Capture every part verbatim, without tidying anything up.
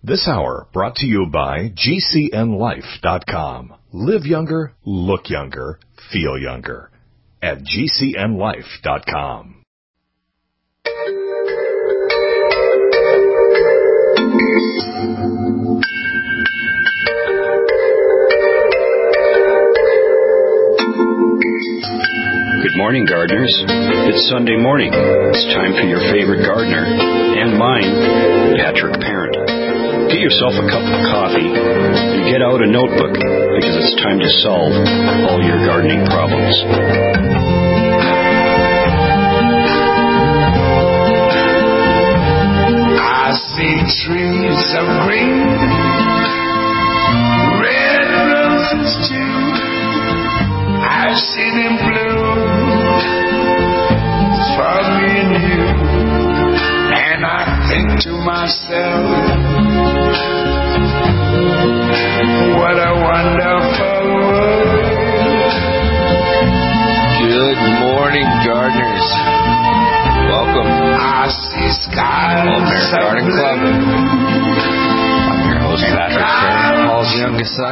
This hour brought to you by G C N life dot com. Live younger, look younger, feel younger at G C N life dot com. Good morning, gardeners. It's Sunday morning. It's time for your favorite gardener, and mine, Patrick Parent. Get yourself a cup of coffee and get out a notebook, because it's time to solve all your gardening problems. I see trees of green, red roses too. I've seen them bloom for me and you, and I think to myself, what a wonderful world. Good morning, gardeners. Welcome. I see skies Paul Parent Garden Club. I'm your host, Patrick Parent, Paul's youngest son.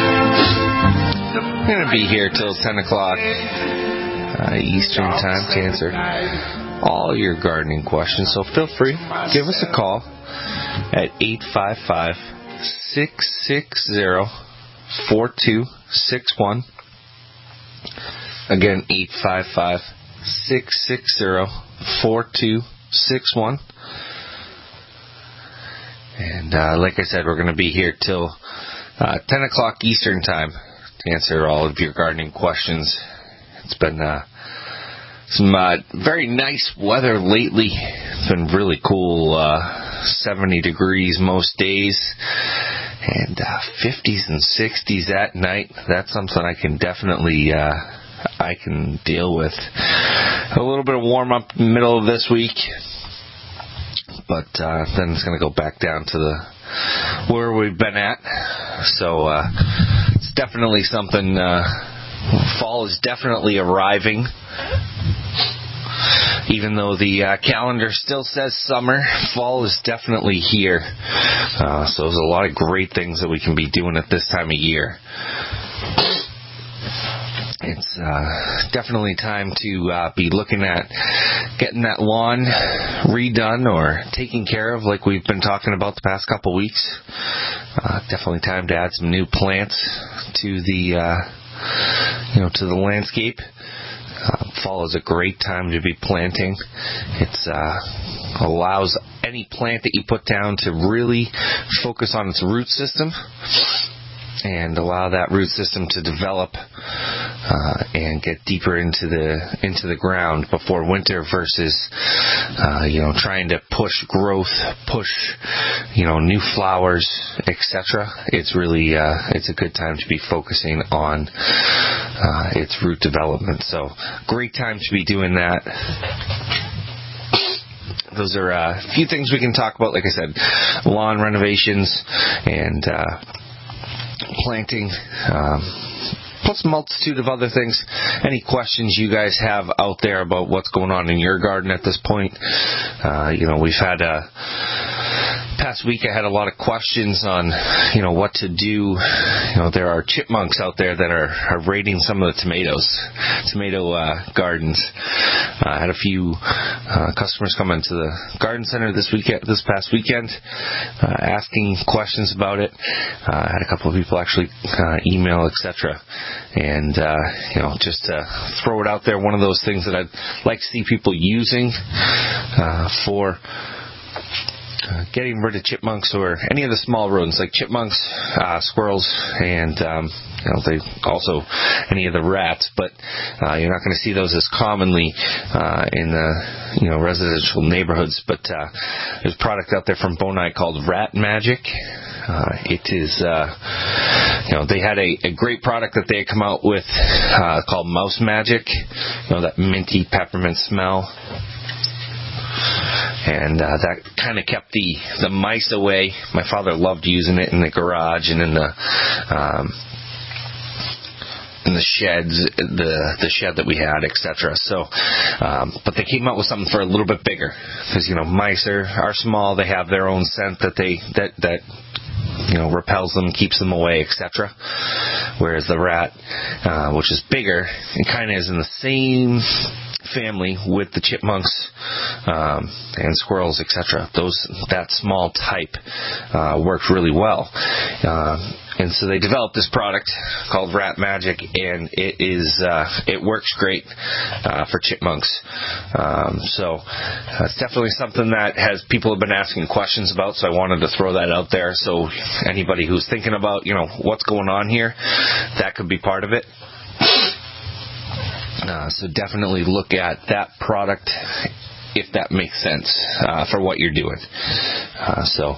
I'm going to be here till ten o'clock uh, Eastern Time to answer all your gardening questions. So feel free, give us a call at eight five five, six six zero, four two six one. Again, eight five five, six six zero, four two six one. And uh, like I said, we're going to be here till uh, ten o'clock Eastern Time to answer all of your gardening questions. It's been uh, some uh, very nice weather lately. It's been really cool, uh, seventy degrees most days, and uh, fifties and sixties at night. That's something I can definitely uh, I can deal with. A little bit of warm up in the middle of this week, but uh, then it's going to go back down to the where we've been at. So uh, it's definitely something. Uh, fall is definitely arriving. Even though the uh, calendar still says summer, fall is definitely here. Uh, so there's a lot of great things that we can be doing at this time of year. It's uh, definitely time to uh, be looking at getting that lawn redone or taken care of, like we've been talking about the past couple weeks. Uh, definitely time to add some new plants to the uh, you know to the landscape. Uh, fall is a great time to be planting. It uh, allows any plant that you put down to really focus on its root system and allow that root system to develop uh, and get deeper into the into the ground before winter versus uh, you know trying to push growth, push you know new flowers, et cetera. It's really uh, it's a good time to be focusing on uh, its root development. So great time to be doing that. Those are a few things we can talk about. Like I said, lawn renovations and uh, planting, um, plus a multitude of other things. Any questions you guys have out there about what's going on in your garden at this point? Uh, you know, we've had a past week I had a lot of questions on, you know, what to do. You know, there are chipmunks out there that are, are raiding some of the tomatoes, tomato uh, gardens. Uh, I had a few uh, customers come into the garden center this weekend, this past weekend, uh, asking questions about it. Uh, I had a couple of people actually uh, email, et cetera. And uh, you know, just to throw it out there, one of those things that I'd like to see people using uh, for Uh, getting rid of chipmunks or any of the small rodents like chipmunks, uh, squirrels, and um, you know they also any of the rats. But uh, you're not going to see those as commonly uh, in the you know residential neighborhoods. But uh, there's a product out there from Bonai called Rat Magic. Uh, it is, uh, you know, they had a, a great product that they had come out with uh, called Mouse Magic. You know, that minty peppermint smell. And uh, that kind of kept the, the mice away. My father loved using it in the garage and in the um, in the sheds, the the shed that we had, et cetera. So, um, but they came up with something for a little bit bigger, because you know mice are, are small. They have their own scent that they that that you know repels them, keeps them away, et cetera. Whereas the rat, uh, which is bigger, it kind of is in the same family with the chipmunks um, and squirrels, et cetera. Those that small type uh, worked really well, uh, and so they developed this product called Rat Magic, and it is uh, it works great uh, for chipmunks. Um, so uh, it's definitely something that has people have been asking questions about. So I wanted to throw that out there. So anybody who's thinking about you know what's going on here, that could be part of it. Uh, so definitely look at that product if that makes sense uh, for what you're doing. Uh, so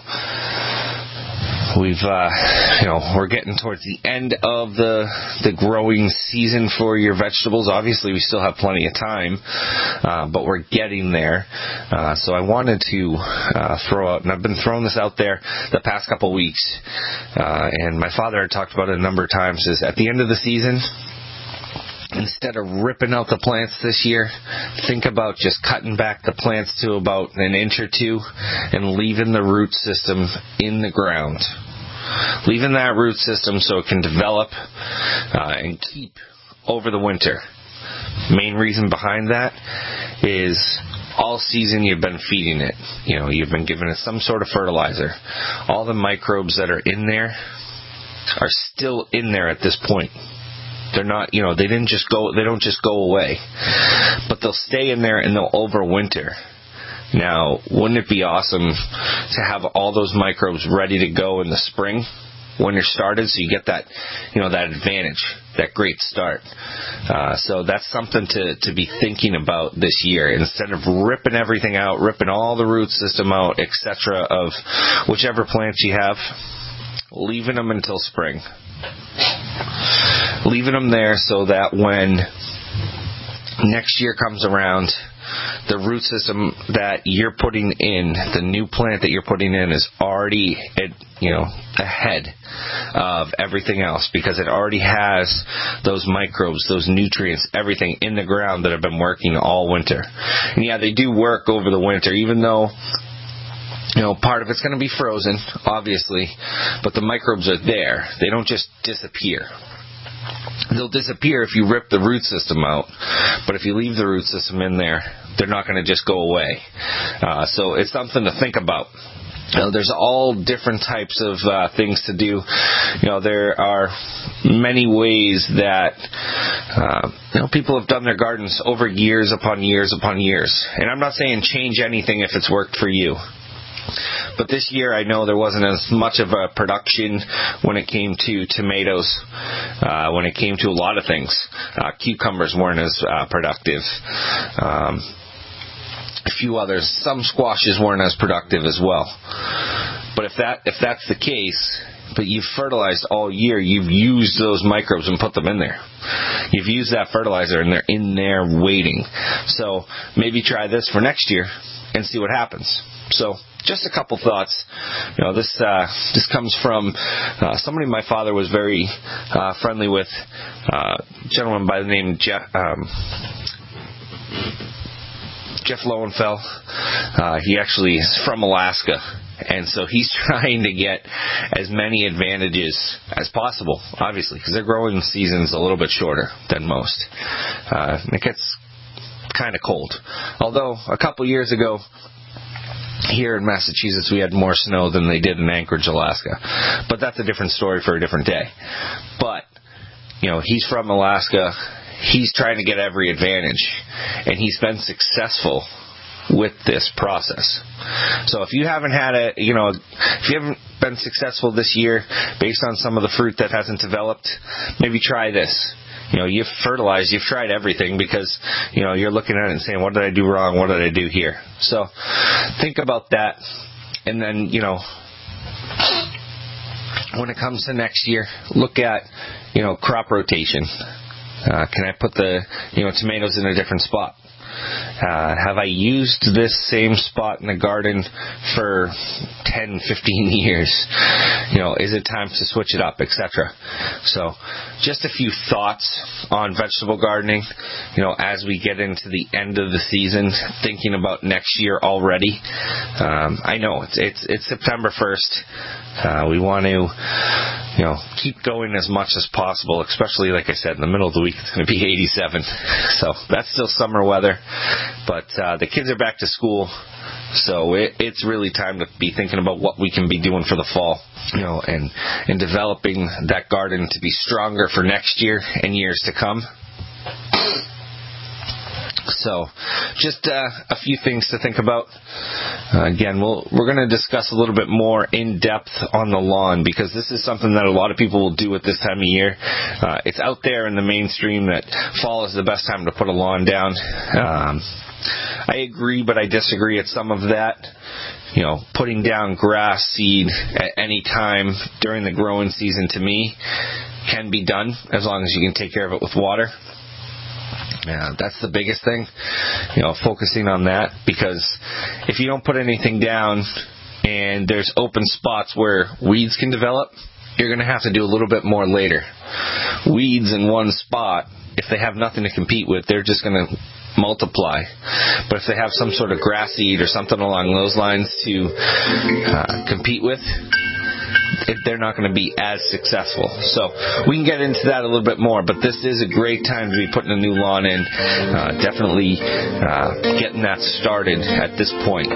we've, uh, you know, we're getting towards the end of the the growing season for your vegetables. Obviously, we still have plenty of time, uh, but we're getting there. Uh, so I wanted to uh, throw out, and I've been throwing this out there the past couple weeks, uh, and my father had talked about it a number of times, is at the end of the season, instead of ripping out the plants this year, think about just cutting back the plants to about an inch or two and leaving the root system in the ground. Leaving that root system so it can develop uh, and keep over the winter. Main reason behind that is all season you've been feeding it. You know, you've been giving it some sort of fertilizer. All the microbes that are in there are still in there at this point. They're not, you know, they didn't just go, they don't just go away, but they'll stay in there and they'll overwinter. Now, wouldn't it be awesome to have all those microbes ready to go in the spring when you're started, so you get that, you know, that advantage, that great start. Uh, so that's something to, to be thinking about this year. Instead of ripping everything out, ripping all the root system out, et cetera, of whichever plants you have, leaving them until spring. Leaving them there so that when next year comes around, the root system that you're putting in, the new plant that you're putting in, is already, you know, ahead of everything else, because it already has those microbes, those nutrients, everything in the ground that have been working all winter. And yeah, they do work over the winter, even though, you know, part of it's going to be frozen, obviously, but the microbes are there. They don't just disappear. They'll disappear if you rip the root system out, but if you leave the root system in there, they're not going to just go away. Uh, so it's something to think about. You know, there's all different types of uh, things to do. You know, there are many ways that uh, you know people have done their gardens over years upon years upon years. And I'm not saying change anything if it's worked for you. But this year, I know there wasn't as much of a production when it came to tomatoes, uh, when it came to a lot of things. Uh, cucumbers weren't as uh, productive. Um, a few others. Some squashes weren't as productive as well. But if that if that's the case, but you've fertilized all year, you've used those microbes and put them in there. You've used that fertilizer and they're in there waiting. So maybe try this for next year and see what happens. So just a couple thoughts. You know, this uh, this comes from uh, somebody my father was very uh, friendly with, uh, a gentleman by the name of Jeff, um, Jeff Lowenfeld. Uh, he actually is from Alaska, and so he's trying to get as many advantages as possible, obviously, because their growing season's a little bit shorter than most. Uh, it gets kind of cold. Although a couple years ago, here in Massachusetts, we had more snow than they did in Anchorage, Alaska. But that's a different story for a different day. But, you know, he's from Alaska. He's trying to get every advantage. And he's been successful with this process. So if you haven't had a, you know, if you haven't been successful this year based on some of the fruit that hasn't developed, maybe try this. You know, you've fertilized, you've tried everything because, you know, you're looking at it and saying, what did I do wrong? What did I do here? So think about that. And then, you know, when it comes to next year, look at, you know, crop rotation. Uh, can I put the, you know, tomatoes in a different spot? Uh, have I used this same spot in the garden for ten, fifteen years? You know, is it time to switch it up, et cetera? So, just a few thoughts on vegetable gardening, you know, as we get into the end of the season, thinking about next year already. Um, I know it's it's it's September first. Uh, we want to, you know, keep going as much as possible, especially, like I said, in the middle of the week it's going to be eighty-seven. So that's still summer weather. But uh, the kids are back to school, so it, it's really time to be thinking about what we can be doing for the fall, you know, and, and developing that garden to be stronger for next year and years to come. So, just uh, a few things to think about. Uh, again, we'll, we're going to discuss a little bit more in depth on the lawn, because this is something that a lot of people will do at this time of year. Uh, it's out there in the mainstream that fall is the best time to put a lawn down. Um, I agree, but I disagree at some of that. You know, putting down grass seed at any time during the growing season, to me, can be done as long as you can take care of it with water. Yeah, that's the biggest thing, you know, focusing on that, because if you don't put anything down and there's open spots where weeds can develop, you're going to have to do a little bit more later. Weeds in one spot, if they have nothing to compete with, they're just going to multiply. But if they have some sort of grass seed or something along those lines to uh, compete with, they're not going to be as successful. So we can get into that a little bit more, but this is a great time to be putting a new lawn in. Uh, definitely uh, getting that started at this point.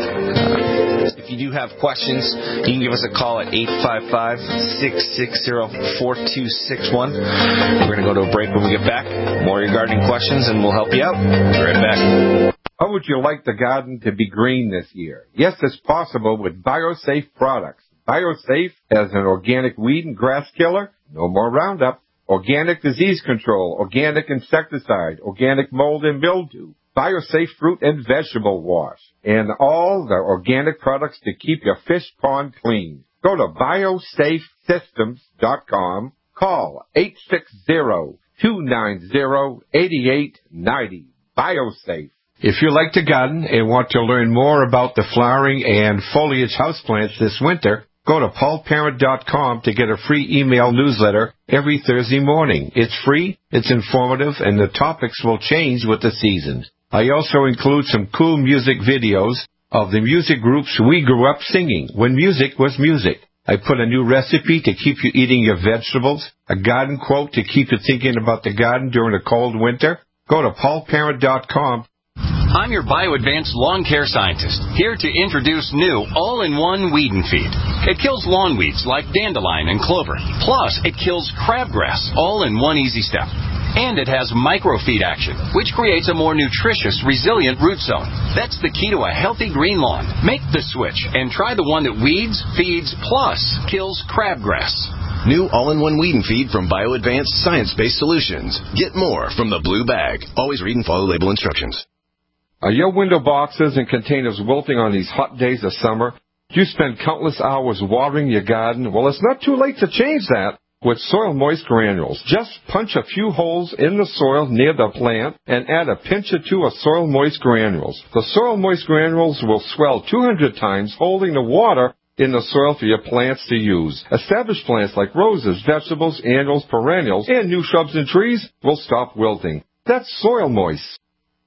Uh, if you do have questions, you can give us a call at eight five five, six six zero, four two six one. We're going to go to a break when we get back. More of your gardening questions, and we'll help you out. Be right back. How would you like the garden to be green this year? Yes, it's possible with BioSafe products. BioSafe has an organic weed and grass killer, no more Roundup, organic disease control, organic insecticide, organic mold and mildew, BioSafe fruit and vegetable wash, and all the organic products to keep your fish pond clean. Go to biosafe systems dot com, call eight six zero, two nine zero, eight eight nine zero. BioSafe. If you like to garden and want to learn more about the flowering and foliage houseplants this winter, go to paul parent dot com to get a free email newsletter every Thursday morning. It's free, it's informative, and the topics will change with the seasons. I also include some cool music videos of the music groups we grew up singing when music was music. I put a new recipe to keep you eating your vegetables, a garden quote to keep you thinking about the garden during a cold winter. Go to paul parent dot com. I'm your BioAdvanced lawn care scientist, here to introduce new all-in-one weed and feed. It kills lawn weeds like dandelion and clover. Plus, it kills crabgrass, all in one easy step. And it has microfeed action, which creates a more nutritious, resilient root zone. That's the key to a healthy green lawn. Make the switch and try the one that weeds, feeds, plus kills crabgrass. New all-in-one weed and feed from BioAdvanced Science-Based Solutions. Get more from the blue bag. Always read and follow label instructions. Are your window boxes and containers wilting on these hot days of summer? Do you spend countless hours watering your garden? Well, it's not too late to change that with Soil Moist Granules. Just punch a few holes in the soil near the plant and add a pinch or two of Soil Moist Granules. The Soil Moist Granules will swell two hundred times, holding the water in the soil for your plants to use. Established plants like roses, vegetables, annuals, perennials, and new shrubs and trees will stop wilting. That's Soil Moist.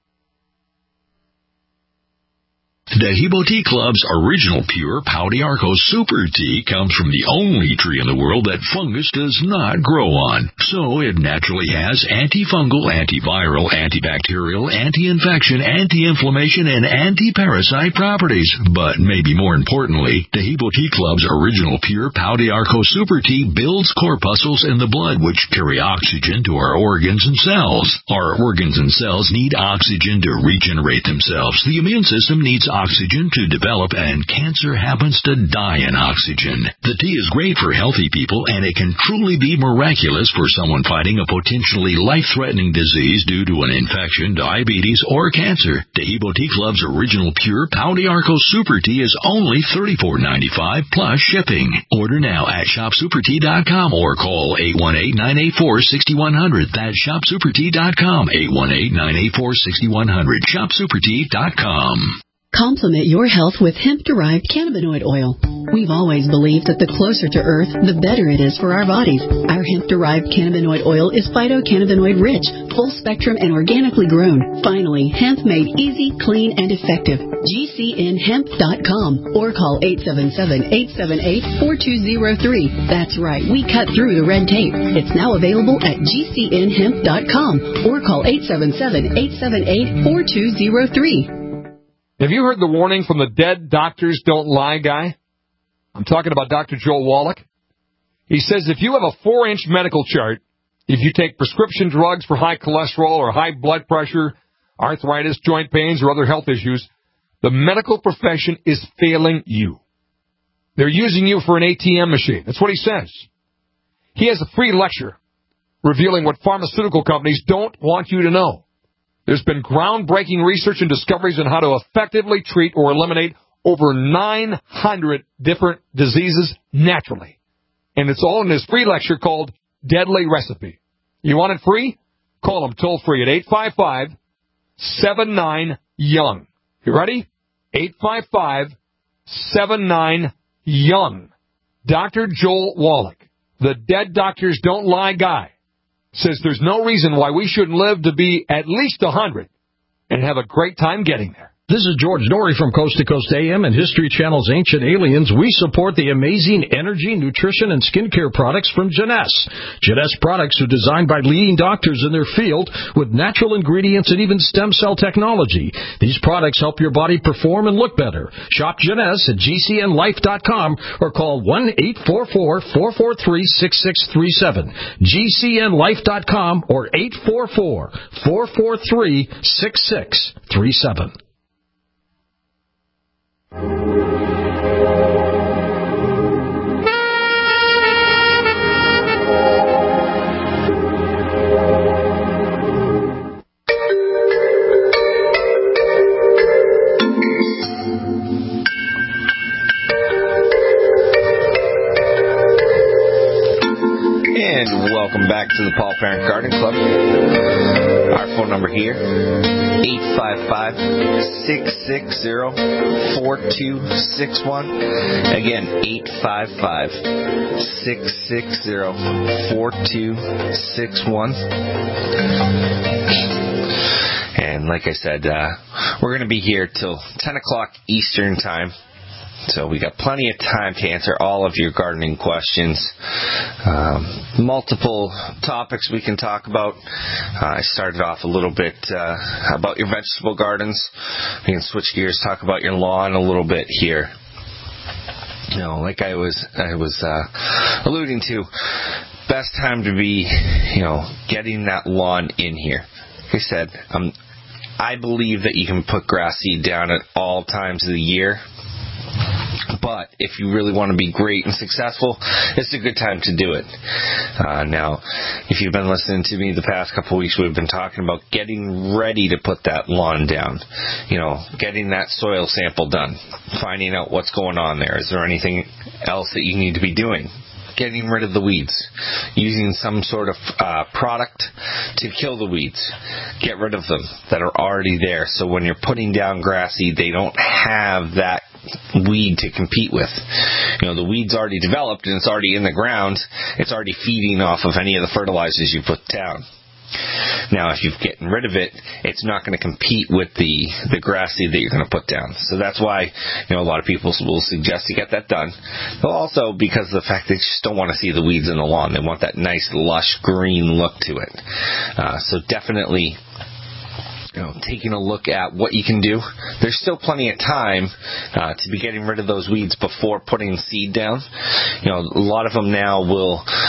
Dehibo Tea Club's original pure Pau d'Arco Super Tea comes from the only tree in the world that fungus does not grow on. So it naturally has antifungal, antiviral, antibacterial, anti-infection, anti-inflammation, and anti-parasite properties. But maybe more importantly, Dehibo Tea Club's original pure Pau d'Arco Super Tea builds corpuscles in the blood which carry oxygen to our organs and cells. Our organs and cells need oxygen to regenerate themselves. The immune system needs oxygen oxygen to develop, and cancer happens to die in oxygen. The tea is great for healthy people, and it can truly be miraculous for someone fighting a potentially life-threatening disease due to an infection, diabetes, or cancer. Taheebo Tea Club's original pure Pau d'Arco Super Tea is only thirty-four ninety-five plus shipping. Order now at shop super tea dot com or call eight one eight, nine eight four, six one zero zero. That's shop super tea dot com, eight one eight, nine eight four, six one zero zero. shop super tea dot com. Complement your health with hemp-derived cannabinoid oil. We've always believed that the closer to Earth, the better it is for our bodies. Our hemp-derived cannabinoid oil is phytocannabinoid-rich, full-spectrum, and organically grown. Finally, hemp made easy, clean, and effective. G C N hemp dot com or call eight seven seven, eight seven eight, four two zero three. That's right, we cut through the red tape. It's now available at G C N hemp dot com or call eight seven seven, eight seven eight, four two zero three. Have you heard the warning from the Dead Doctors Don't Lie guy? I'm talking about Doctor Joel Wallach. He says if you have a four-inch medical chart, if you take prescription drugs for high cholesterol or high blood pressure, arthritis, joint pains, or other health issues, the medical profession is failing you. They're using you for an A T M machine. That's what he says. He has a free lecture revealing what pharmaceutical companies don't want you to know. There's been groundbreaking research and discoveries on how to effectively treat or eliminate over nine hundred different diseases naturally. And it's all in this free lecture called Deadly Recipe. You want it free? Call them toll free at eight five five, seven nine, young. You ready? eight five five, seven nine, young. Doctor Joel Wallach, the Dead Doctors Don't Lie guy, says there's no reason why we shouldn't live to be at least one hundred and have a great time getting there. This is George Norrie from Coast to Coast A M and History Channel's Ancient Aliens. We support the amazing energy, nutrition, and skincare products from Jeunesse. Jeunesse products are designed by leading doctors in their field with natural ingredients and even stem cell technology. These products help your body perform and look better. Shop Jeunesse at G C N life dot com or call one eight four four, four four three, six six three seven. G C N life dot com or eight four four, four four three, six six three seven. And welcome back to the Paul Parent Garden Club. Our phone number here, eight five five, six six zero, four two six one. Again, eight five five, six six zero, four two six one. And like I said, uh, we're going to be here till ten o'clock Eastern Time. So we got plenty of time to answer all of your gardening questions. Um, multiple topics we can talk about. Uh, I started off a little bit uh, about your vegetable gardens. We can switch gears, talk about your lawn a little bit here. You know, like I was, I was uh, alluding to, best time to be, you know, getting that lawn in here. Like I said, um, I believe that you can put grass seed down at all times of the year. But if you really want to be great and successful, it's a good time to do it. Uh, now, if you've been listening to me the past couple of weeks, we've been talking about getting ready to put that lawn down. You know, getting that soil sample done, finding out what's going on there. Is there anything else that you need to be doing? Getting rid of the weeds, using some sort of uh, product to kill the weeds. Get rid of them that are already there. So when you're putting down grass seed, they don't have that weed to compete with. You know, the weed's already developed and it's already in the ground. It's already feeding off of any of the fertilizers you put down. Now, if you've gotten rid of it, it's not going to compete with the, the grass seed that you're going to put down. So that's why, you know, a lot of people will suggest to get that done. But also because of the fact they just don't want to see the weeds in the lawn. They want that nice, lush, green look to it. Uh, so definitely, you know, taking a look at what you can do. There's still plenty of time uh, to be getting rid of those weeds before putting seed down. You know, a lot of them now will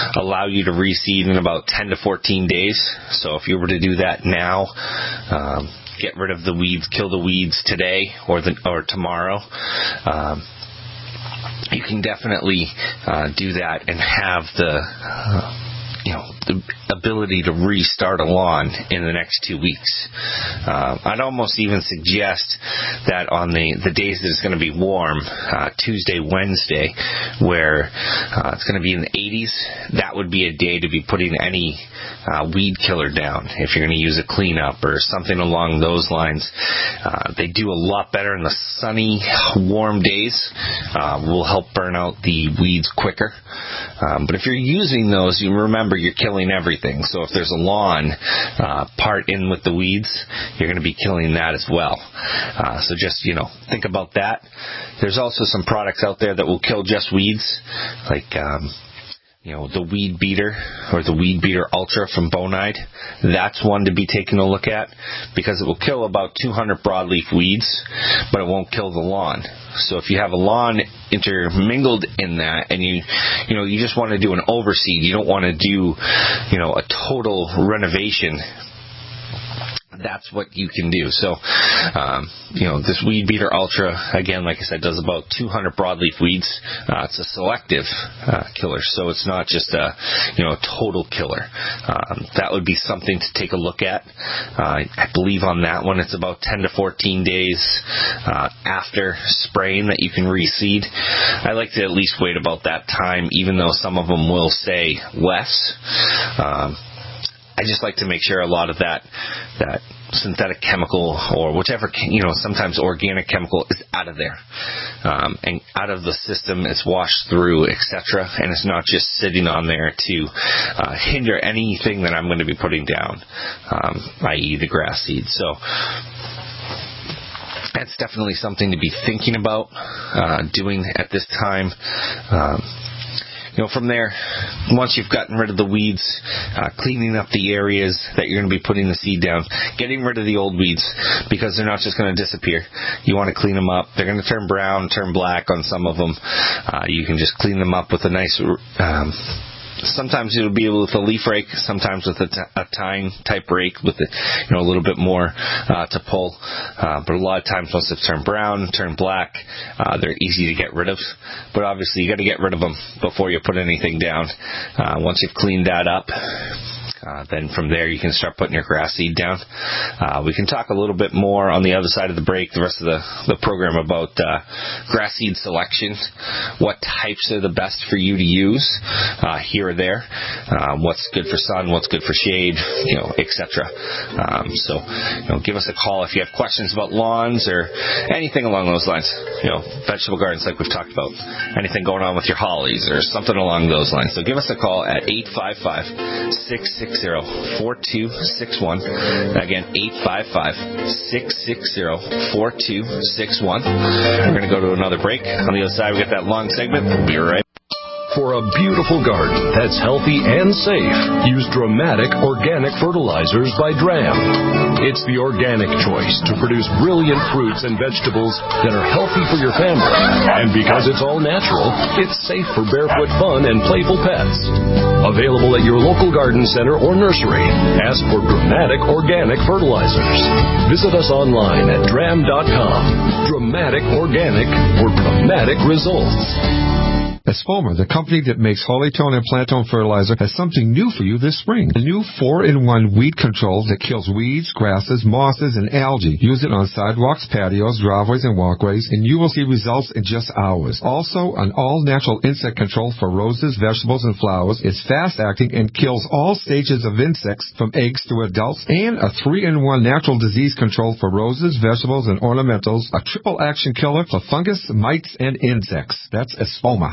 allow you to reseed in about ten to fourteen days. So if you were to do that now, um, get rid of the weeds, kill the weeds today or the, or tomorrow, um, you can definitely uh, do that and have the uh, you know, the ability to restart a lawn in the next two weeks. Uh, I'd almost even suggest that on the, the days that it's going to be warm, uh, Tuesday, Wednesday, where uh, it's going to be in the eighties, that would be a day to be putting any uh, weed killer down if you're going to use a cleanup or something along those lines. Uh, they do a lot better in the sunny, warm days. Uh, will help burn out the weeds quicker. Um, but if you're using those, you remember you're killing everything. So if there's a lawn uh, part in with the weeds, you're going to be killing that as well. Uh, so just, you know, think about that. There's also some products out there that will kill just weeds, like um, you know, the Weed Beater or the Weed Beater Ultra from Bonide. That's one to be taken a look at because it will kill about two hundred broadleaf weeds, but it won't kill the lawn. So if you have a lawn intermingled in that and you, you know, you just want to do an overseed, you don't want to do, you know, a total renovation, that's what you can do. So, um, you know, this Weed Beater Ultra, again, like I said, does about two hundred broadleaf weeds. Uh, it's a selective uh, killer, so it's not just a, you know, a total killer. Um, that would be something to take a look at. Uh, I believe on that one, it's about ten to fourteen days uh, after spraying that you can reseed. I like to at least wait about that time, even though some of them will say less. Um, I just like to make sure a lot of that that synthetic chemical or whichever, you know, sometimes organic chemical is out of there um, and out of the system. It's washed through, et cetera, and it's not just sitting on there to uh, hinder anything that I'm going to be putting down, um, that is the grass seed. So that's definitely something to be thinking about uh, doing at this time. Um, You know, from there, once you've gotten rid of the weeds, uh, cleaning up the areas that you're going to be putting the seed down, getting rid of the old weeds because they're not just going to disappear. You want to clean them up. They're going to turn brown, turn black on some of them. Uh, you can just clean them up with a nice... Um, Sometimes it'll be with a leaf rake, sometimes with a, t- a tine type rake with a, you know, a little bit more uh, to pull. Uh, but a lot of times once they've turned brown, turned black, uh, they're easy to get rid of. But obviously you got to get rid of them before you put anything down. Uh, once you've cleaned that up, Uh, then from there you can start putting your grass seed down. Uh, we can talk a little bit more on the other side of the break, the rest of the, the program, about uh, grass seed selection, what types are the best for you to use uh, here or there, um, what's good for sun, what's good for shade, you know, et cetera. Um, so, you know, give us a call if you have questions about lawns or anything along those lines. You know, vegetable gardens like we've talked about, anything going on with your hollies or something along those lines. So give us a call at eight five five, six six zero, four two six one. Again, eight five five, six six zero, four two six one. We're going to go to another break. On the other side, we got that long segment. We'll be right back. For a beautiful garden that's healthy and safe, use Dramatic Organic Fertilizers by Dram. It's the organic choice to produce brilliant fruits and vegetables that are healthy for your family. And because it's all natural, it's safe for barefoot fun and playful pets. Available at your local garden center or nursery. Ask for Dramatic Organic Fertilizers. Visit us online at dram dot com. Dramatic Organic for dramatic results. Espoma, the company that makes Holytone and Plantone fertilizer, has something new for you this spring. A new four in one weed control that kills weeds, grasses, mosses, and algae. Use it on sidewalks, patios, driveways, and walkways, and you will see results in just hours. Also, an all-natural insect control for roses, vegetables, and flowers. It's fast-acting and kills all stages of insects from eggs to adults, and a three in one natural disease control for roses, vegetables, and ornamentals. A triple-action killer for fungus, mites, and insects. That's Espoma.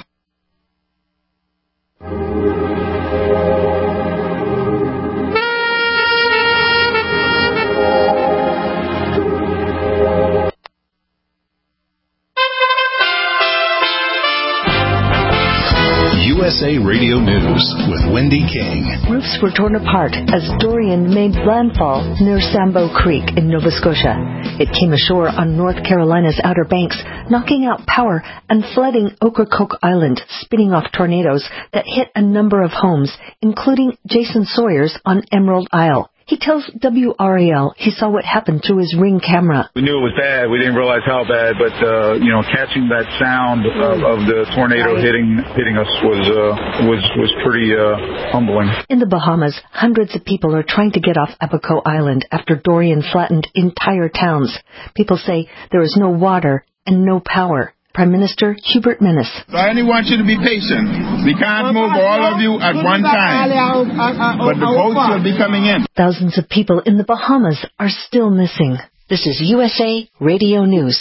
U S A Radio News with Wendy King. Roofs were torn apart as Dorian made landfall near Sambo Creek in Nova Scotia. It came ashore on North Carolina's Outer Banks, knocking out power and flooding Ocracoke Island, spinning off tornadoes that hit a number of homes, including Jason Sawyer's on Emerald Isle. He tells W R A L he saw what happened through his Ring camera. We knew it was bad. We didn't realize how bad, but, uh, you know, catching that sound of, of the tornado hitting hitting us was uh, was was pretty uh, humbling. In the Bahamas, hundreds of people are trying to get off Abaco Island after Dorian flattened entire towns. People say there is no water and no power. Prime Minister Hubert Minnis. So I only want you to be patient. We can't move all of you at one time, but the boats will be coming in. Thousands of people in the Bahamas are still missing. This is U S A Radio News.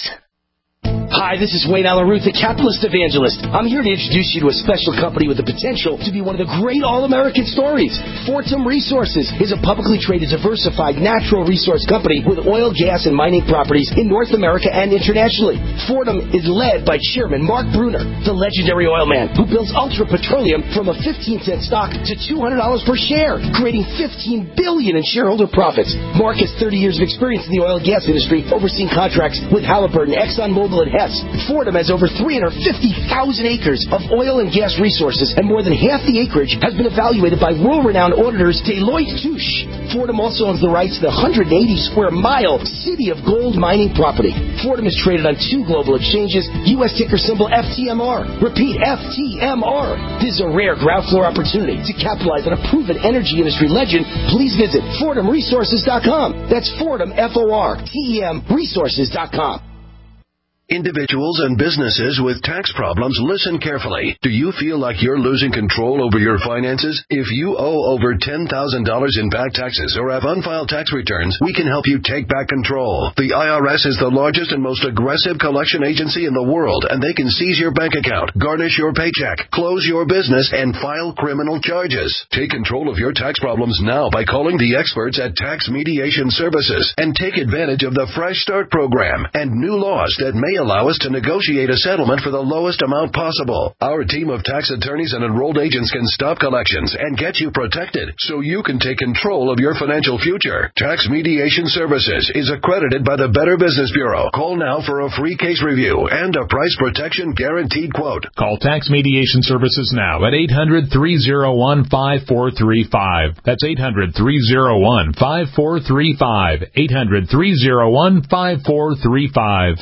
Hi, this is Wayne Alaruth, the capitalist evangelist. I'm here to introduce you to a special company with the potential to be one of the great all-American stories. Fortum Resources is a publicly traded, diversified natural resource company with oil, gas, and mining properties in North America and internationally. Fortum is led by Chairman Mark Bruner, the legendary oil man who builds Ultra Petroleum from a fifteen cent stock to two hundred dollars per share, creating fifteen billion dollars in shareholder profits. Mark has thirty years of experience in the oil and gas industry, overseeing contracts with Halliburton, ExxonMobil, and Hess. Fortum has over three hundred fifty thousand acres of oil and gas resources, and more than half the acreage has been evaluated by world-renowned auditors Deloitte Touche. Fortum also owns the rights to the one hundred eighty square mile City of Gold mining property. Fortum is traded on two global exchanges, U S ticker symbol F T M R. Repeat, F T M R. This is a rare ground floor opportunity to capitalize on a proven energy industry legend. Please visit Fortum Resources dot com. That's Fortum, F O R T E M, Resources dot com. Individuals and businesses with tax problems, listen carefully. Do you feel like you're losing control over your finances? If you owe over ten thousand dollars in back taxes or have unfiled tax returns, we can help you take back control. The I R S is the largest and most aggressive collection agency in the world, and they can seize your bank account, garnish your paycheck, close your business, and file criminal charges. Take control of your tax problems now by calling the experts at Tax Mediation Services and take advantage of the Fresh Start program and new laws that may allow us to negotiate a settlement for the lowest amount possible. Our team of tax attorneys and enrolled agents can stop collections and get you protected so you can take control of your financial future. Tax Mediation Services is accredited by the Better Business Bureau. Call now for a free case review and a price protection guaranteed quote. Call Tax Mediation Services now at eight hundred, three oh one, five four three five. That's eight hundred, three oh one, five four three five. eight hundred, three oh one, five four three five.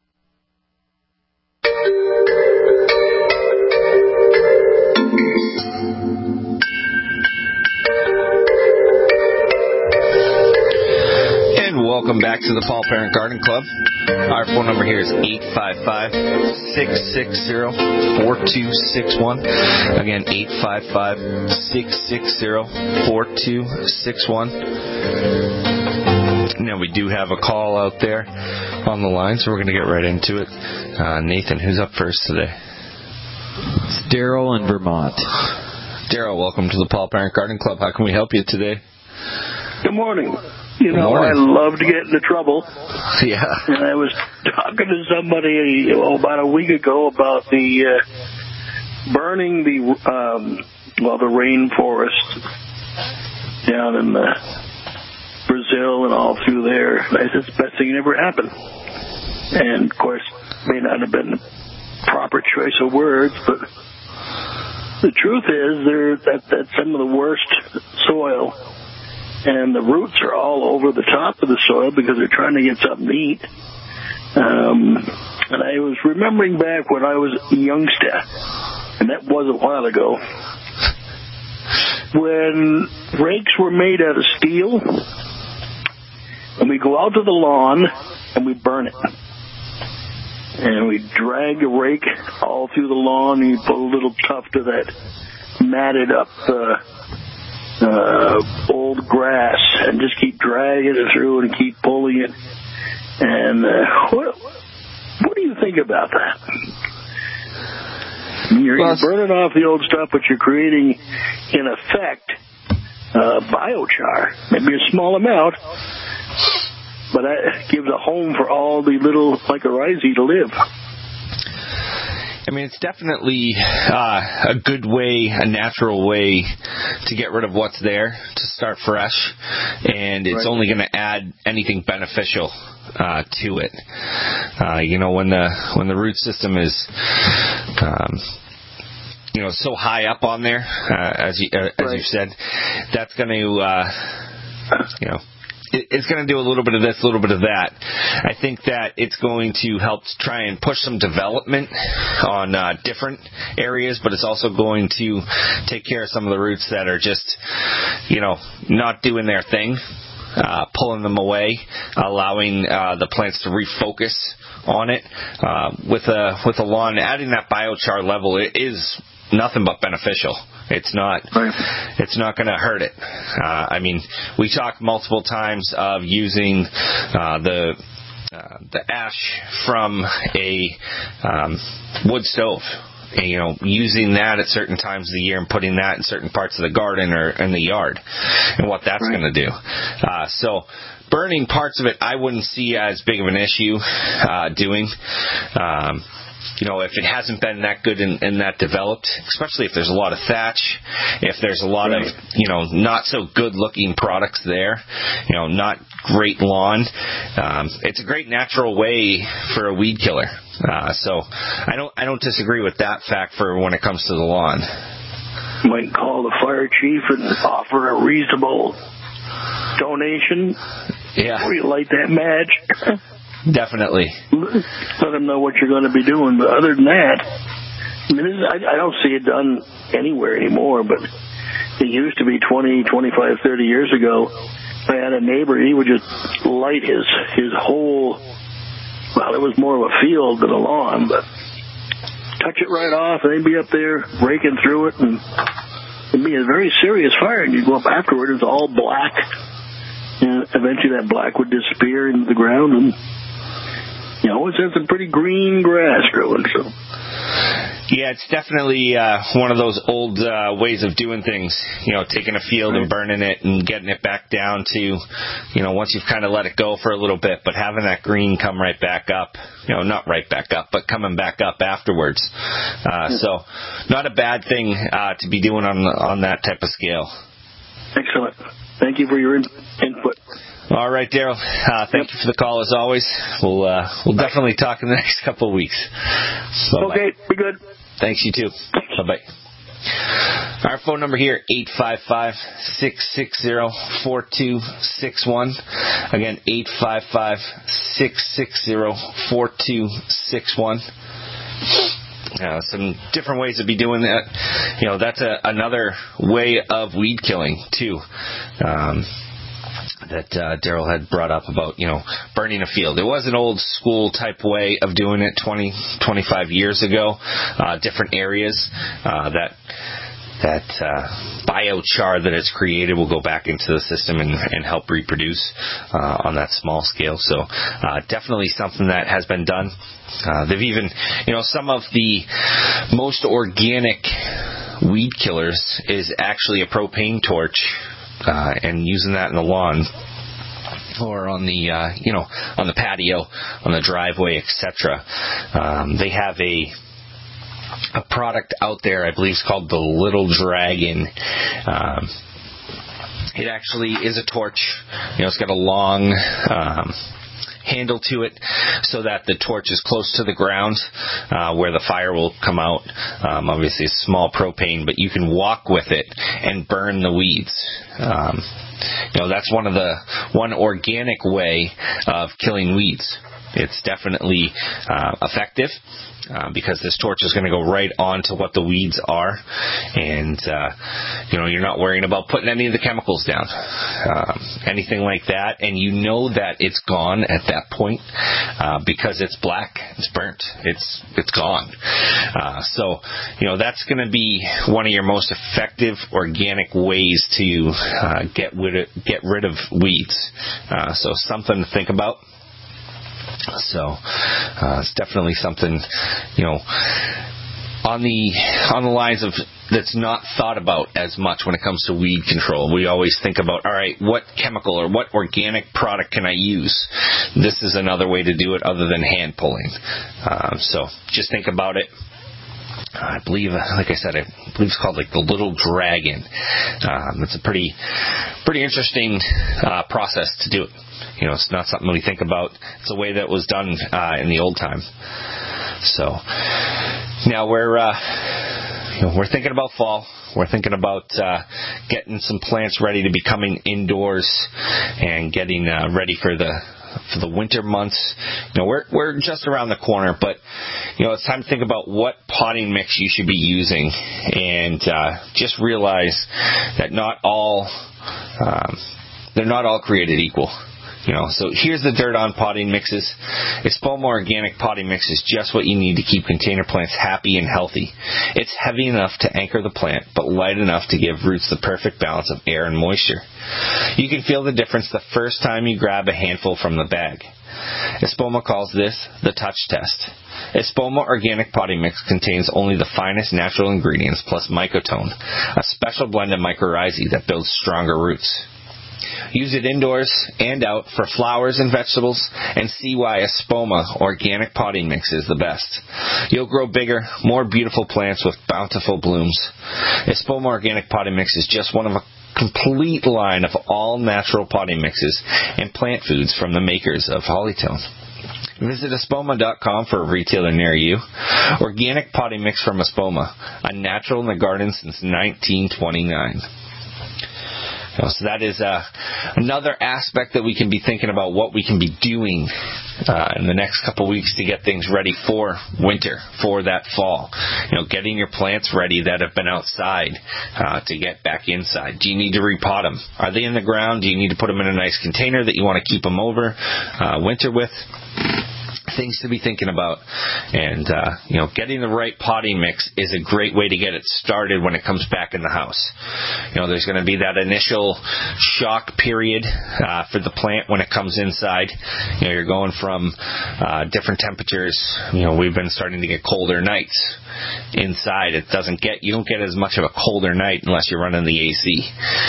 Welcome back to the Paul Parent Garden Club. Our phone number here is eight five five, six six zero, four two six one. Again, eight five five, six six zero, four two six one. Now, we do have a call out there on the line, so we're going to get right into it. Uh, Nathan, who's up first today? It's Daryl in Vermont. Daryl, welcome to the Paul Parent Garden Club. How can we help you today? Good morning. You know, I love to get into trouble. Yeah. And I was talking to somebody oh, about a week ago about the uh, burning the, um, well, the rainforest down in the Brazil and all through there. I said, it's the best thing that ever happened. And, of course, may not have been the proper choice of words, but the truth is there that that's some of the worst soil. And the roots are all over the top of the soil because they're trying to get something to eat. Um, and I was remembering back when I was a youngster, and that was a while ago, when rakes were made out of steel, and we go out to the lawn and we burn it. And we drag a rake all through the lawn, and you put a little tuft of that matted up uh Uh, old grass, and just keep dragging it through and keep pulling it. And uh, what what do you think about that? You're, you're burning off the old stuff, but you're creating, in effect, uh, biochar, maybe a small amount, but that gives a home for all the little mycorrhizae to live. I I mean, it's definitely uh, a good way, a natural way to get rid of what's there, to start fresh, and it's Right. only going to add anything beneficial uh, to it. Uh, you know, when the when the root system is, um, you know, so high up on there, uh, as you uh, as Right. you've said, that's going to, uh, you know. It's going to do a little bit of this, a little bit of that. I think that it's going to help try and push some development on uh, different areas, but it's also going to take care of some of the roots that are just, you know, not doing their thing, uh, pulling them away, allowing uh, the plants to refocus on it. Uh, with a with a lawn, adding that biochar level, it is nothing but beneficial. It's not. It's not going to hurt it. Uh, I mean, we talked multiple times of using uh, the uh, the ash from a um, wood stove. And, you know, using that at certain times of the year and putting that in certain parts of the garden or in the yard, and what that's right. going to do. Uh, so. Burning parts of it, I wouldn't see as big of an issue uh, doing. Um, You know, if it hasn't been that good and, and that developed, especially if there's a lot of thatch, if there's a lot right. of, you know, not so good looking products there, you know, not great lawn, um, it's a great natural way for a weed killer. Uh, so I don't, I don't disagree with that fact for when it comes to the lawn. You might call the fire chief and offer a reasonable donation. Yeah. Before you light that match. Definitely. Let them know what you're going to be doing. But other than that, I mean, this is, I, I don't see it done anywhere anymore, but it used to be twenty, twenty-five, thirty years ago. I had a neighbor, he would just light his, his whole, well, it was more of a field than a lawn, but touch it right off, and they'd be up there raking through it, and it'd be a very serious fire, and you'd go up afterward, it's all black. And eventually that black would disappear into the ground, and you know, it's had some pretty green grass growing. So, yeah, it's definitely uh, one of those old uh, ways of doing things. You know, taking a field right. and burning it and getting it back down to, you know, once you've kind of let it go for a little bit, but having that green come right back up. You know, not right back up, but coming back up afterwards. Uh, yeah. So, not a bad thing uh, to be doing on on that type of scale. Excellent. Thank you for your in- input. All right, Daryl. Uh, thank yep. you for the call as always. We'll uh, we'll definitely talk in the next couple of weeks. Bye-bye. Okay, be good. Thanks, you too. Bye bye. Our phone number here, eight five five, six six zero, four two six one. Again, eight five five, six six zero, four two six one. Uh, some different ways to be doing that. You know, that's a, another way of weed killing, too. Um, that uh, Daryl had brought up about, you know, burning a field. It was an old school type way of doing it twenty, twenty-five years ago. Uh, different areas uh, that that uh, biochar that it's created will go back into the system and, and help reproduce uh, on that small scale. So uh, definitely something that has been done. Uh, they've even, you know, some of the most organic weed killers is actually a propane torch, uh, and using that in the lawn or on the, uh, you know, on the patio, on the driveway, et cetera. Um, they have a a product out there, I believe it's called the Little Dragon. Um, it actually is a torch. You know, it's got a long um, handle to it so that the torch is close to the ground uh, where the fire will come out. Um, obviously, it's small propane, but you can walk with it and burn the weeds. Um, you know, that's one of the one organic way of killing weeds. It's definitely uh, effective. Uh, because this torch is going to go right on to what the weeds are, and uh, you know, you're not worrying about putting any of the chemicals down, um, anything like that, and you know that it's gone at that point uh, because it's black, it's burnt, it's it's gone. Uh, so you know, that's going to be one of your most effective organic ways to uh, get rid of, get rid of weeds. Uh, so something to think about. So uh, it's definitely something, you know, on the on the lines of that's not thought about as much when it comes to weed control. We always think about, all right, what chemical or what organic product can I use? This is another way to do it other than hand pulling. Um, so just think about it. I believe, like I said, I believe it's called like the Little Dragon. Um, it's a pretty, pretty interesting uh, process to do it. You know, it's not something we think about. It's a way that was done uh, in the old time. So now we're, uh, you know, we're thinking about fall. We're thinking about uh, getting some plants ready to be coming indoors and getting uh, ready for the. For the winter months. You know, we're we're just around the corner, but you know, it's time to think about what potting mix you should be using, and uh, just realize that not all um, they're not all created equal. You know, so here's the dirt on potting mixes. Espoma Organic potting mix is just what you need to keep container plants happy and healthy. It's heavy enough to anchor the plant, but light enough to give roots the perfect balance of air and moisture. You can feel the difference the first time you grab a handful from the bag. Espoma calls this the touch test. Espoma Organic potting mix contains only the finest natural ingredients plus Mycotone, a special blend of mycorrhizae that builds stronger roots. Use it indoors and out for flowers and vegetables, and see why Espoma Organic potting mix is the best. You'll grow bigger, more beautiful plants with bountiful blooms. Espoma Organic potting mix is just one of a complete line of all natural potting mixes and plant foods from the makers of Hollytone. Visit espoma dot com for a retailer near you. Organic potting mix from Espoma, a natural in the garden since nineteen twenty-nine. You know, so that is uh, another aspect that we can be thinking about what we can be doing uh, in the next couple weeks to get things ready for winter, for that fall. You know, getting your plants ready that have been outside uh, to get back inside. Do you need to repot them? Are they in the ground? Do you need to put them in a nice container that you want to keep them over uh, winter with? Things to be thinking about. And, uh, you know, getting the right potting mix is a great way to get it started when it comes back in the house. You know, there's going to be that initial shock period uh, for the plant when it comes inside. You know, you're going from uh, different temperatures. You know, we've been starting to get colder nights inside. It doesn't get, you don't get as much of a colder night unless you're running the A C,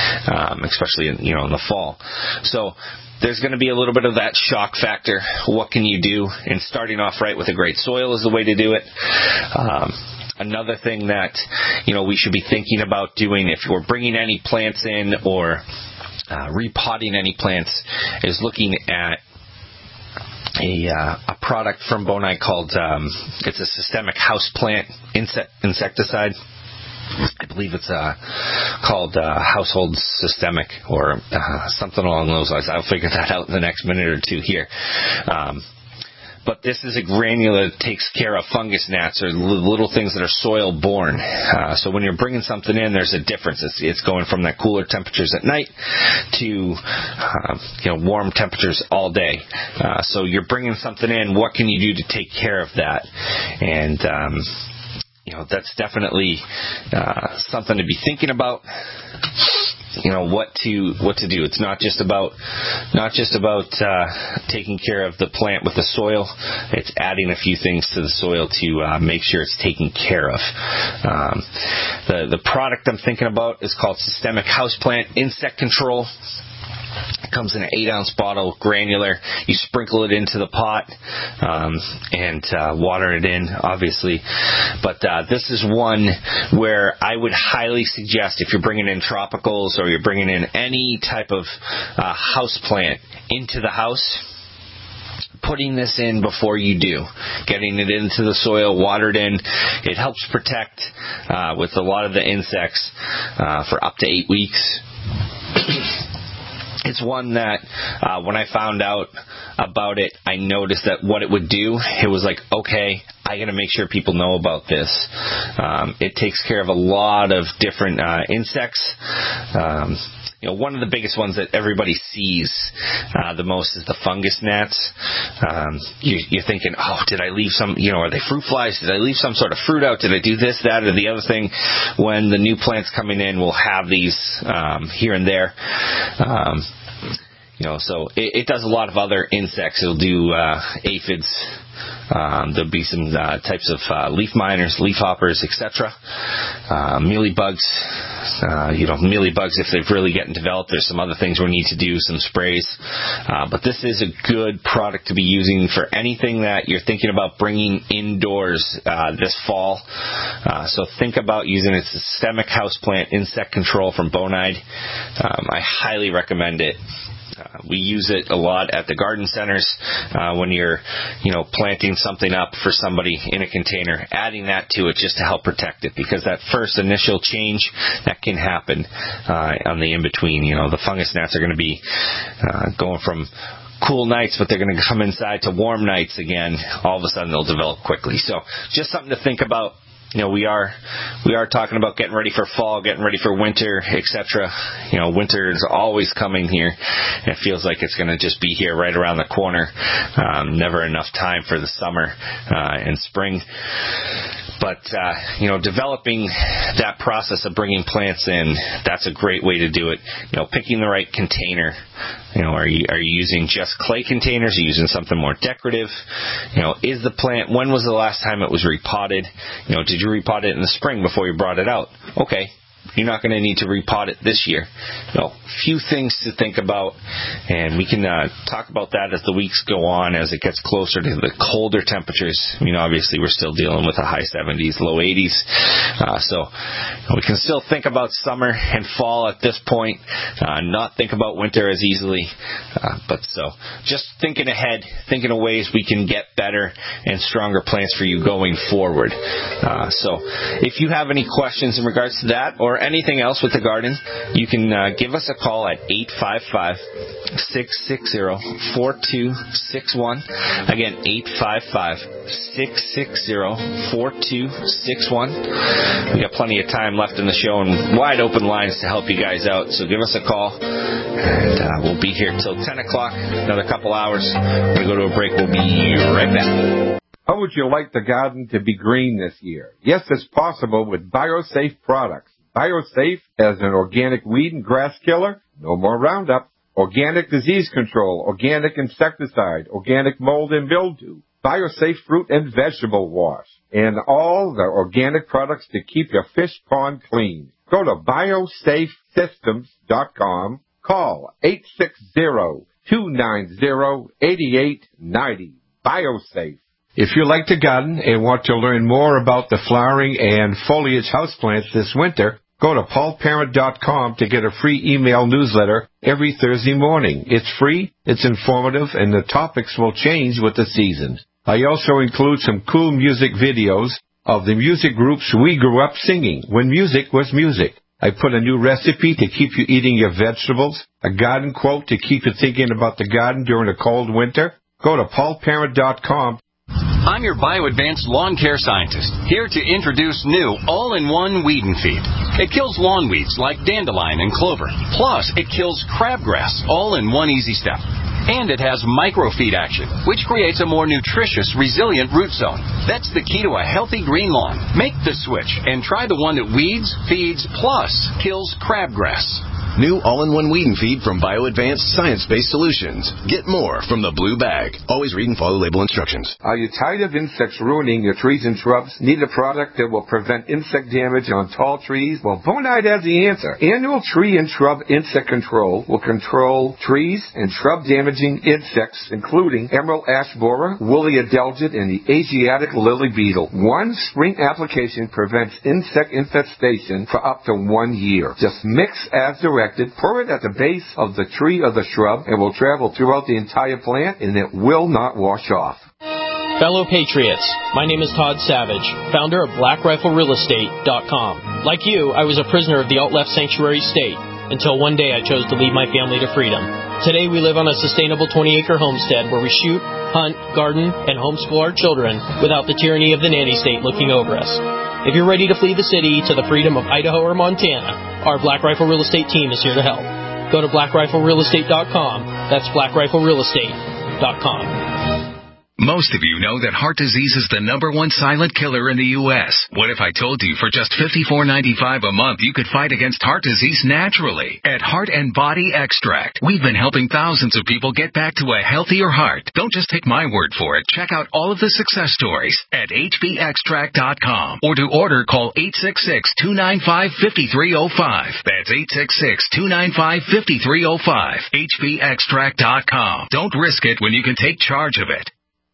um, especially, in, you know, in the fall. So, there's going to be a little bit of that shock factor. What can you do? And starting off right with a great soil is the way to do it. Um, another thing that, you know, we should be thinking about doing if we're bringing any plants in or uh, repotting any plants is looking at a uh, a product from Bonide called, um, it's a systemic houseplant insect, insecticide. I believe it's uh, called uh, Household Systemic or uh, something along those lines. I'll figure that out in the next minute or two here. Um, but this is a granule that takes care of fungus gnats or little things that are soil-borne. Uh, so when you're bringing something in, there's a difference. It's, it's going from that cooler temperatures at night to uh, you know warm temperatures all day. Uh, so you're bringing something in. What can you do to take care of that? And um, You know, that's definitely uh, something to be thinking about. You know, what to what to do. It's not just about not just about uh, taking care of the plant with the soil. It's adding a few things to the soil to uh, make sure it's taken care of. Um, the the product I'm thinking about is called Systemic Houseplant Insect Control. It comes in an eight ounce bottle, granular. You sprinkle it into the pot um, and uh, water it in, obviously. But uh, this is one where I would highly suggest if you're bringing in tropicals or you're bringing in any type of uh, house plant into the house, putting this in before you do. Getting it into the soil, watered in. It helps protect uh, with a lot of the insects uh, for up to eight weeks. It's one that uh, when I found out about it, I noticed that what it would do, it was like, okay, I got to make sure people know about this. Um, it takes care of a lot of different uh, insects. Um, you know, one of the biggest ones that everybody sees uh, the most is the fungus gnats. Um, you, you're thinking, oh, did I leave some, you know, are they fruit flies? Did I leave some sort of fruit out? Did I do this, that, or the other thing? When the new plants coming in, we'll have these um, here and there. Um, you know, so it, it does a lot of other insects. It'll do uh, aphids, Um, there'll be some uh, types of uh, leaf miners, leaf hoppers, et cetera. Uh, mealy bugs, uh, you know, mealy bugs, if they've really getting developed, there's some other things we need to do, some sprays. Uh, but this is a good product to be using for anything that you're thinking about bringing indoors uh, this fall. Uh, so think about using a systemic houseplant insect control from Bonide. Um, I highly recommend it. Uh, we use it a lot at the garden centers uh, when you're, you know, planting something up for somebody in a container, adding that to it just to help protect it, because that first initial change, that can happen uh, on the in-between. You know, the fungus gnats are going to be uh, going from cool nights, but they're going to come inside to warm nights again. All of a sudden, they'll develop quickly. So just something to think about. You know, we are we are talking about getting ready for fall, getting ready for winter, et cetera. You know, winter is always coming here. It feels like it's going to just be here right around the corner. Um, never enough time for the summer uh, and spring. But, uh, you know, developing that process of bringing plants in, that's a great way to do it. You know, picking the right container. You know, are you are you using just clay containers? Are you using something more decorative? You know, is the plant, when was the last time it was repotted? You know, did you repot it in the spring before you brought it out? Okay. You're not going to need to repot it this year. You know, few things to think about, and we can uh, talk about that as the weeks go on, as it gets closer to the colder temperatures. I mean, obviously, we're still dealing with the high seventies, low eighties, uh, so we can still think about summer and fall at this point, uh, not think about winter as easily. Uh, but so, just thinking ahead, thinking of ways we can get better and stronger plants for you going forward. Uh, so, if you have any questions in regards to that, or anything else with the garden, you can uh, give us a call at eight five five, six six zero, four two six one. Again, eight five five, six six zero, four two six one. We got plenty of time left in the show and wide open lines to help you guys out, so give us a call, and uh, we'll be here till ten o'clock, another couple hours. We're going to go to a break. We'll be right back. How would you like the garden to be green this year? Yes, it's possible with BioSafe products. BioSafe as an organic weed and grass killer, no more Roundup, organic disease control, organic insecticide, organic mold and mildew, BioSafe fruit and vegetable wash, and all the organic products to keep your fish pond clean. Go to biosafe systems dot com, call eight six zero, two nine zero, eight eight nine zero. BioSafe. If you like to garden and want to learn more about the flowering and foliage houseplants this winter, go to paul parent dot com to get a free email newsletter every Thursday morning. It's free, it's informative, and the topics will change with the seasons. I also include some cool music videos of the music groups we grew up singing when music was music. I put a new recipe to keep you eating your vegetables, a garden quote to keep you thinking about the garden during a cold winter. Go to paul parent dot com. I'm your BioAdvanced lawn care scientist, here to introduce new all-in-one weed and feed. It kills lawn weeds like dandelion and clover. Plus, it kills crabgrass, all in one easy step. And it has microfeed action, which creates a more nutritious, resilient root zone. That's the key to a healthy green lawn. Make the switch and try the one that weeds, feeds, plus kills crabgrass. New all-in-one weed and feed from BioAdvanced Science-Based Solutions. Get more from the blue bag. Always read and follow label instructions. Are you tired of insects ruining your trees and shrubs? Need a product that will prevent insect damage on tall trees? Well, Bonide has the answer. Annual Tree and Shrub Insect Control will control trees and shrub damaging insects, including emerald ash borer, woolly adelgid, and the Asiatic lily beetle. One spring application prevents insect infestation for up to one year. Just mix as directed. Pour it at the base of the tree or the shrub. It will travel throughout the entire plant, and it will not wash off. Fellow Patriots, my name is Todd Savage, founder of black rifle real estate dot com. Like you, I was a prisoner of the alt-left sanctuary state until one day I chose to lead my family to freedom. Today we live on a sustainable twenty-acre homestead where we shoot, hunt, garden, and homeschool our children without the tyranny of the nanny state looking over us. If you're ready to flee the city to the freedom of Idaho or Montana, our Black Rifle Real Estate team is here to help. Go to black rifle real estate dot com. That's black rifle real estate dot com. Most of you know that heart disease is the number one silent killer in the U S. What if I told you for just fifty-four ninety-five a month you could fight against heart disease naturally? At Heart and Body Extract, we've been helping thousands of people get back to a healthier heart. Don't just take my word for it. Check out all of the success stories at H B extract dot com, or to order, call eight six six, two nine five, five three zero five. That's eight six six, two nine five, five three zero five. H B extract dot com. Don't risk it when you can take charge of it.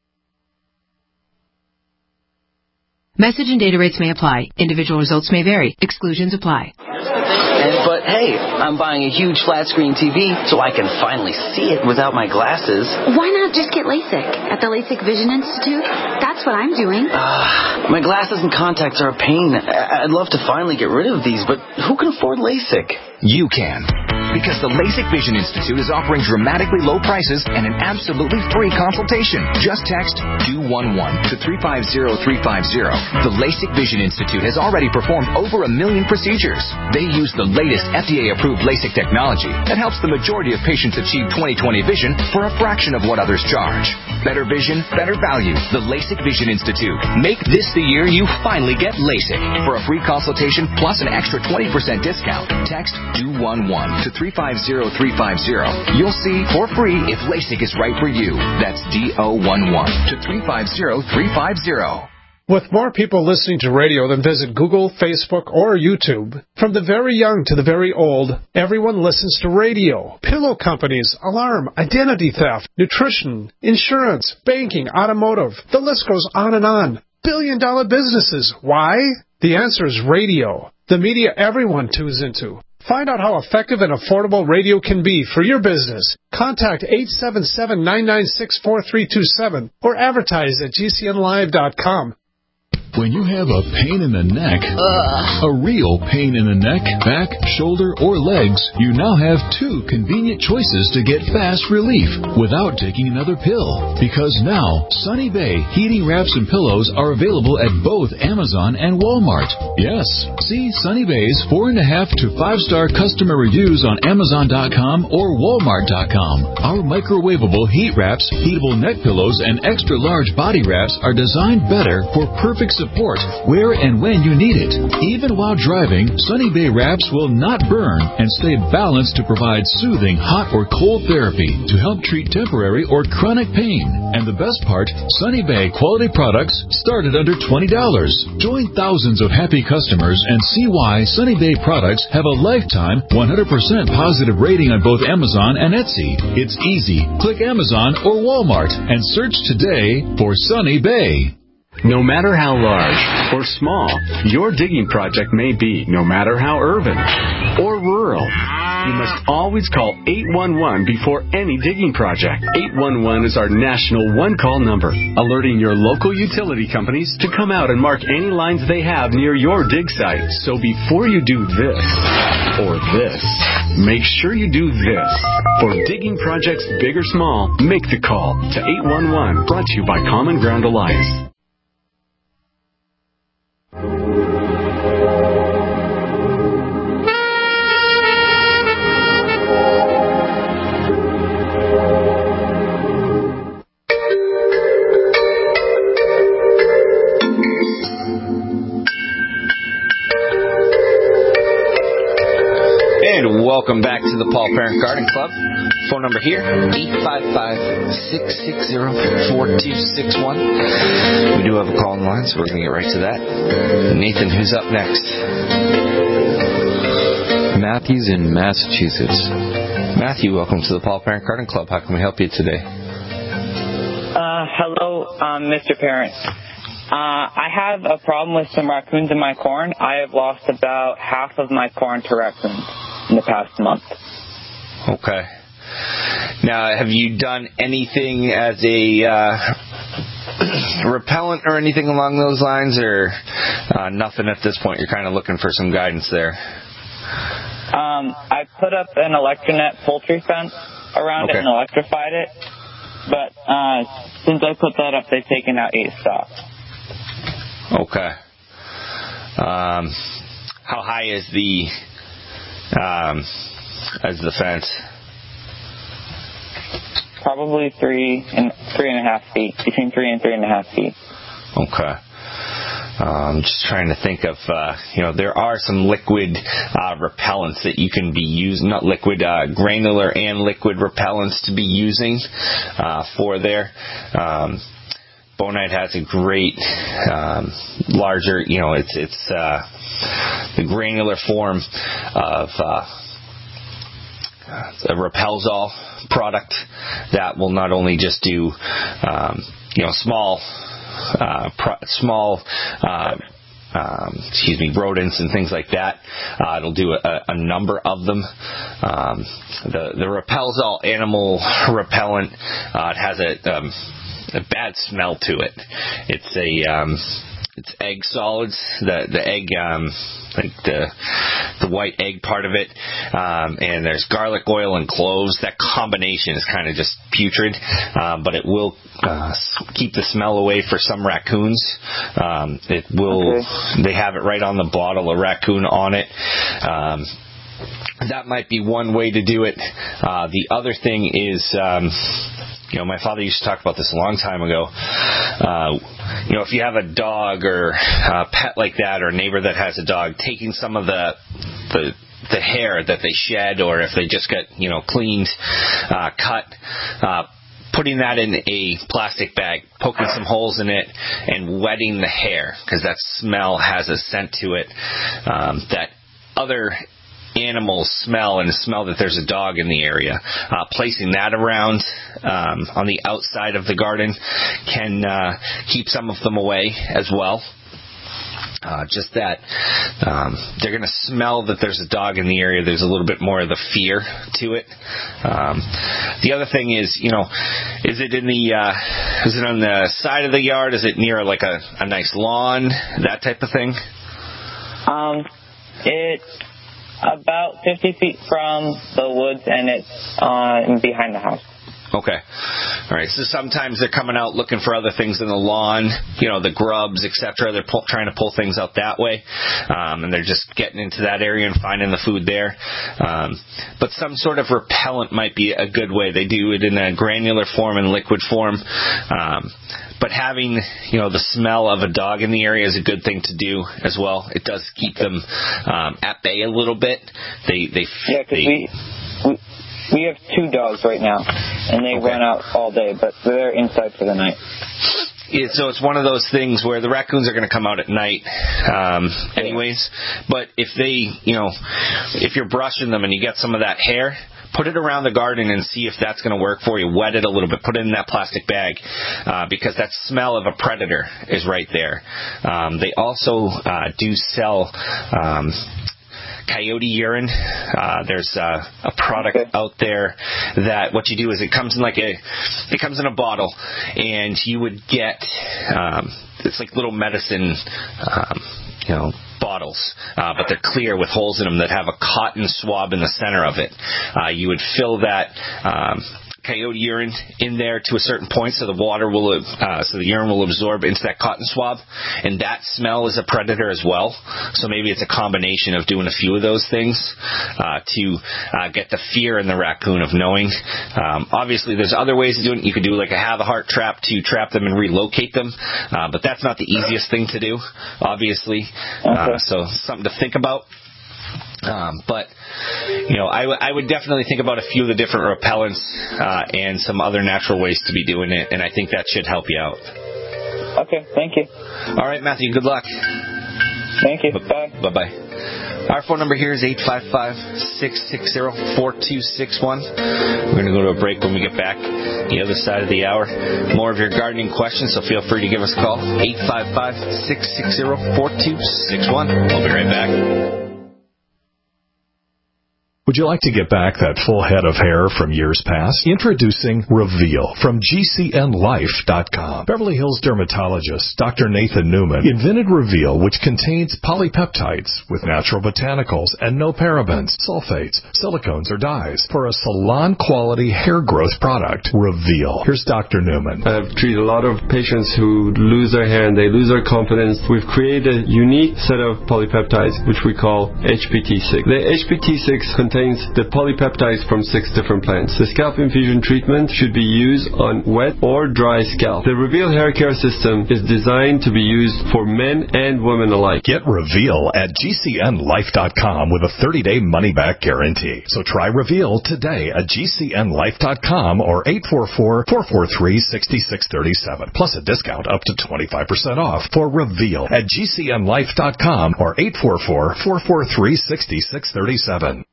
Message and data rates may apply. Individual results may vary. Exclusions apply. And, but hey, I'm buying a huge flat screen T V so I can finally see it without my glasses. Why not just get LASIK at the LASIK Vision Institute? That's what I'm doing. Uh, my glasses and contacts are a pain. I'd love to finally get rid of these, but who can afford LASIK? You can. Because the LASIK Vision Institute is offering dramatically low prices and an absolutely free consultation. Just text D O one one to three five zero three five zero. The LASIK Vision Institute has already performed over a million procedures. They use the latest F D A-approved LASIK technology that helps the majority of patients achieve twenty twenty vision for a fraction of what others charge. Better vision, better value. The LASIK Vision Institute. Make this the year you finally get LASIK. For a free consultation plus an extra twenty percent discount, text D O one one to three five zero three five zero. You'll see for free if LASIK is right for you. That's D O one one to three five zero three five zero. With more people listening to radio than visit Google, Facebook, or YouTube, from the very young to the very old, everyone listens to radio. Pillow companies, alarm, identity theft, nutrition, insurance, banking, automotive. The list goes on and on. Billion dollar businesses. Why? The answer is radio. The media everyone tunes into. Find out how effective and affordable radio can be for your business. Contact eight seven seven, nine nine six, four three two seven or advertise at G C N live dot com. When you have a pain in the neck, Ugh. a real pain in the neck, back, shoulder, or legs, you now have two convenient choices to get fast relief without taking another pill. Because now, Sunny Bay heating wraps and pillows are available at both Amazon and Walmart. Yes, see Sunny Bay's four and a half to five star customer reviews on Amazon dot com or Walmart dot com. Our microwavable heat wraps, heatable neck pillows, and extra large body wraps are designed better for perfect support where and when you need it. Even while driving, Sunny Bay wraps will not burn and stay balanced to provide soothing hot or cold therapy to help treat temporary or chronic pain. And the best part, Sunny Bay quality products start at under twenty dollars. Join thousands of happy customers and see why Sunny Bay products have a lifetime one hundred percent positive rating on both Amazon and Etsy. It's easy. Click Amazon or Walmart and search today for Sunny Bay. No matter how large or small your digging project may be, no matter how urban or rural, you must always call eight one one before any digging project. eight one one is our national one-call number, alerting your local utility companies to come out and mark any lines they have near your dig site. So before you do this or this, make sure you do this. For digging projects big or small, make the call to eight one one, brought to you by Common Ground Alliance. And welcome back to the Paul Parent Garden Club. Phone number here, eight five five, six six zero, four two six one. We do have a call in line, so we're going to get right to that. Nathan, who's up next? Matthew's in Massachusetts. Matthew, welcome to the Paul Parent Garden Club. How can we help you today? Uh, hello, um, Mister Parent. Uh, I have a problem with some raccoons in my corn. I have lost about half of my corn to raccoons in the past month. Okay. Now, have you done anything as a uh, repellent or anything along those lines, or uh, nothing at this point? You're kind of looking for some guidance there. Um, I put up an Electronet poultry fence around okay. it and electrified it, but uh, since I put that up, they've taken out eight stock. Okay. Um, how high is the um, as the fence? probably three and three and a half feet, between three and three and a half feet. Okay. Um, just trying to think of, uh, you know, there are some liquid uh, repellents that you can be using, not liquid, uh, granular and liquid repellents to be using uh, for there. Um, Bonite has a great, um, larger, you know, it's it's uh, the granular form of uh, a Repelzol product that will not only just do, um, you know, small. Uh, pro- small, uh, um, excuse me, rodents and things like that. Uh, it'll do a, a number of them. Um, the the Repelzol animal repellent uh, it has a, um, a bad smell to it. It's a um, it's egg solids. The the egg. Um, like the the white egg part of it, um, and there's garlic oil and cloves. That combination is kind of just putrid, um, but it will uh, keep the smell away for some raccoons. Um, it will. Okay. They have it right on the bottle, a raccoon on it. Um, that might be one way to do it. Uh, the other thing is. Um, You know, my father used to talk about this a long time ago. Uh, you know, if you have a dog or a pet like that, or a neighbor that has a dog, taking some of the the, the hair that they shed, or if they just got, you know, cleaned, uh, cut, uh, putting that in a plastic bag, poking some holes in it, and wetting the hair, because that smell has a scent to it um, that other animals smell, and smell that there's a dog in the area. Uh, placing that around um, on the outside of the garden can uh, keep some of them away as well. Uh, just that um, they're going to smell that there's a dog in the area. There's a little bit more of the fear to it. Um, the other thing is, you know, is it in the uh, is it on the side of the yard? Is it near like a, a nice lawn? That type of thing. Um, it's about fifty feet from the woods, and it's uh, behind the house. Okay. All right. So sometimes they're coming out looking for other things in the lawn, you know, the grubs, et cetera. They're pull, trying to pull things out that way, um, and they're just getting into that area and finding the food there. Um, but some sort of repellent might be a good way. They do it in a granular form and liquid form. Um, But having, you know, the smell of a dog in the area is a good thing to do as well. It does keep them um, at bay a little bit. They, they, yeah, because we, we we have two dogs right now, and they okay. run out all day, but they're inside for the night. Yeah, so it's one of those things where the raccoons are going to come out at night, um, anyways. But if they, you know, if you're brushing them and you get some of that hair, put it around the garden and see if that's going to work for you. Wet it a little bit. Put it in that plastic bag uh, because that smell of a predator is right there. Um, they also uh, do sell um, coyote urine. Uh, there's uh, a product okay. out there that what you do is it comes in like a it comes in a bottle, and you would get um, it's like little medicine, um, you know. bottles, uh, but they're clear with holes in them that have a cotton swab in the center of it. Uh, you would fill that um, coyote urine in there to a certain point, so the water will, uh, so the urine will absorb into that cotton swab, and that smell is a predator as well. So maybe it's a combination of doing a few of those things uh, to uh, get the fear in the raccoon of knowing. Um, obviously, there's other ways of doing it. You could do like a have a heart trap to trap them and relocate them, uh, but that's not the easiest thing to do, obviously. Uh, so something to think about. Um, but, you know, I, w- I would definitely think about a few of the different repellents uh, and some other natural ways to be doing it, and I think that should help you out. Okay, thank you. All right, Matthew, good luck. Thank you. B- Bye. Bye-bye. Our phone number here is eight five five, six six zero, four two six one. We're going to go to a break when we get back the other side of the hour. More of your gardening questions, so feel free to give us a call. eight five five, six six zero, four two six one. We'll be right back. Would you like to get back that full head of hair from years past? Introducing Reveal from G C N life dot com. Beverly Hills dermatologist Doctor Nathan Newman invented Reveal, which contains polypeptides with natural botanicals and no parabens, sulfates, silicones, or dyes for a salon-quality hair growth product. Reveal. Here's Doctor Newman. I've treated a lot of patients who lose their hair and they lose their confidence. We've created a unique set of polypeptides, which we call H P T six. The H P T six contains contains the polypeptides from six different plants. The scalp infusion treatment should be used on wet or dry scalp. The Reveal hair care system is designed to be used for men and women alike. Get Reveal at G C N life dot com with a thirty-day money-back guarantee. So try Reveal today at G C N life dot com or eight four four, four four three, six six three seven. Plus a discount up to twenty-five percent off for Reveal at G C N life dot com or eight four four, four four three, six six three seven.